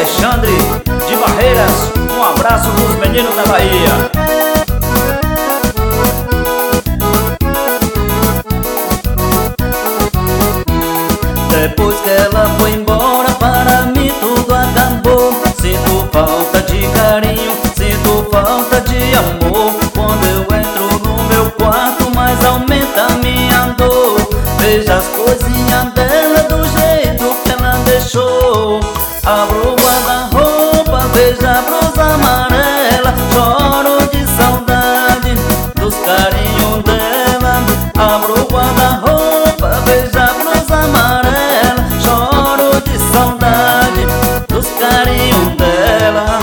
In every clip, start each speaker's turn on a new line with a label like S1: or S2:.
S1: Alexandre de Barreiras, um abraço dos meninos da Bahia.
S2: Depois que ela foi embora, para mim tudo acabou. Sinto falta de carinho, sinto falta de amor. Quando eu entro no meu quarto, mais aumenta a minha dor. Veja as coisinhas dela do jeito que ela deixou. Abro o guarda-roupa, veja a blusa amarela. Choro de saudade dos carinhos dela. Abro o guarda-roupa, veja a blusa amarela. Choro de saudade dos carinhos dela.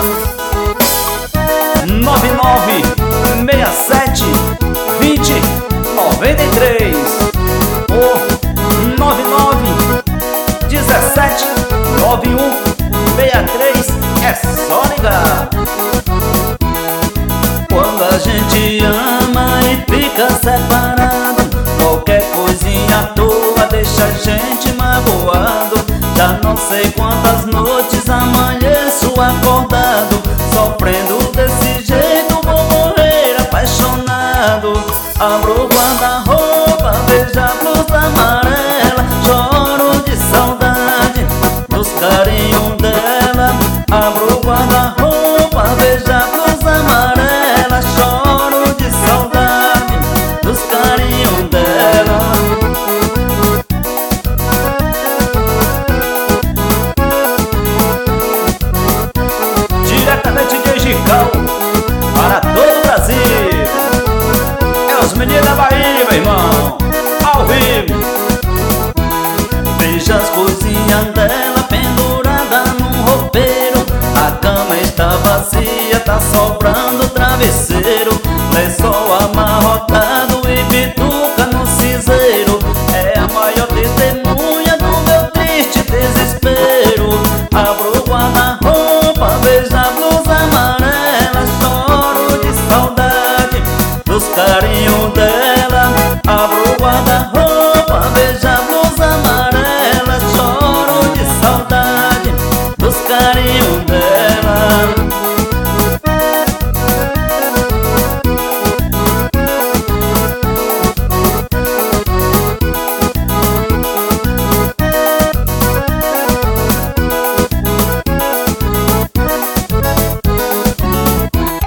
S1: 9967 20 93 ou 9917 9163. É só ligar.
S2: Quando a gente ama e fica separado, qualquer coisinha à toa deixa a gente magoado. Já não sei quantas noites amanheço acordado, sofrendo desse jeito, vou morrer apaixonado. Abro o guarda-roupa, veja a blusa amarela. Choro de saudade dos carinhos dela. Abro o guarda-roupa, veja a blusa amarela. Choro de saudade dos carinhos dela.
S1: Diretamente de Gical para todo o Brasil. É os meninos da Bahia, meu irmão, ao vivo.
S2: Veja as coisinhas dela pendurada num roupeiro. A cama está vazia, tá sobrando travesseiro. Lençol amarrotado e bituca no cinzeiro. É a maior testemunha do meu triste desespero. Abro o guarda-roupa, veja a blusa amarela. Choro de saudade dos carinhos